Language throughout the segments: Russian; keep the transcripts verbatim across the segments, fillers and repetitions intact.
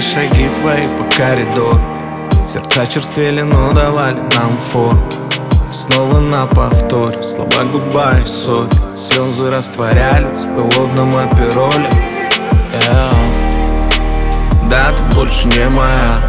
шаги твои по коридору. Сердца черствели, но давали нам фору. Снова на повтор, слова гудбай, соль. Слезы растворялись в холодном апероле. yeah. Да, ты больше не моя.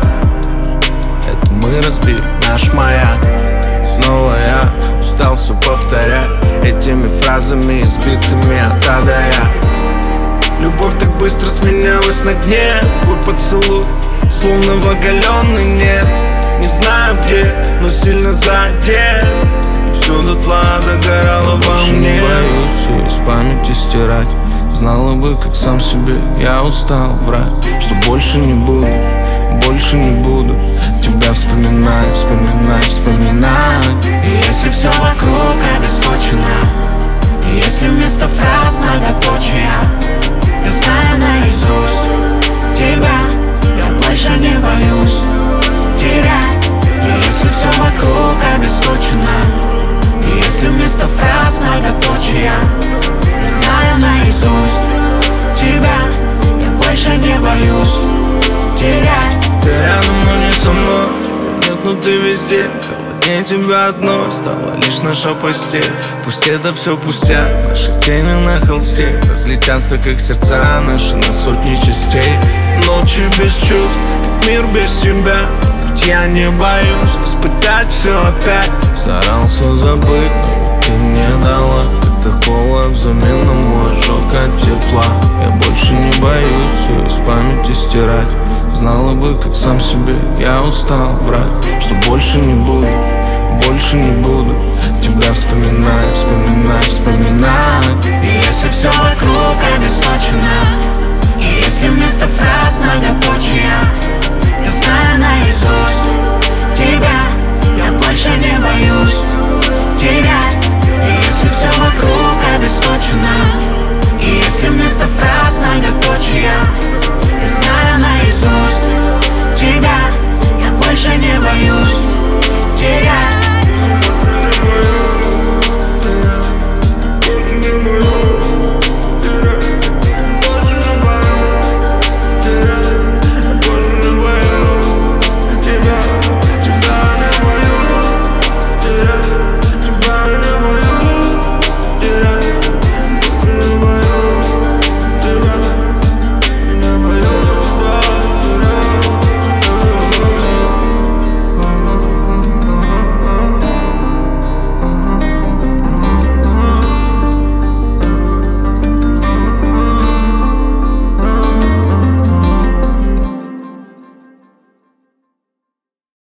Это мы разбили наш маяк. Снова я устал все повторять этими фразами, избитыми от А до Я. Любовь так быстро сменялась на дне. Твой поцелуй, словно в оголенный нет. Не знаю где, но сильно задет. И все дотла догорало во мне. Больше не боюсь из памяти стирать. Знала бы, как сам себе я устал врать, что больше не буду, больше не буду тебя вспоминать, вспоминать, вспоминать. И если все вокруг обесточено, и если вместо фраз многоточия, я знаю наизусть тебя, я больше не боюсь терять. И если все вокруг обесточено, и если вместо фраз многоточия, я знаю наизусть тебя, я больше не боюсь терять. Ты рядом, но не со мной, нет, но ты везде. Холоднее тебя одной стала лишь наша постель. Пусть это все пустяк, наши тени на холсте разлетятся, как сердца наши на сотни частей. Ночи без чувств, мир без тебя. Ведь я не боюсь испытать все опять. Старался забыть, но ты мне дала. Это холод взамен на мой ожог от тепла. Я больше не боюсь все из памяти стирать. Знала бы, как сам себе я устал врать, что больше не буду, больше не буду тебя вспоминать, вспоминать, вспоминать. И если все вокруг обесточено, и если вместо фраз многоточия,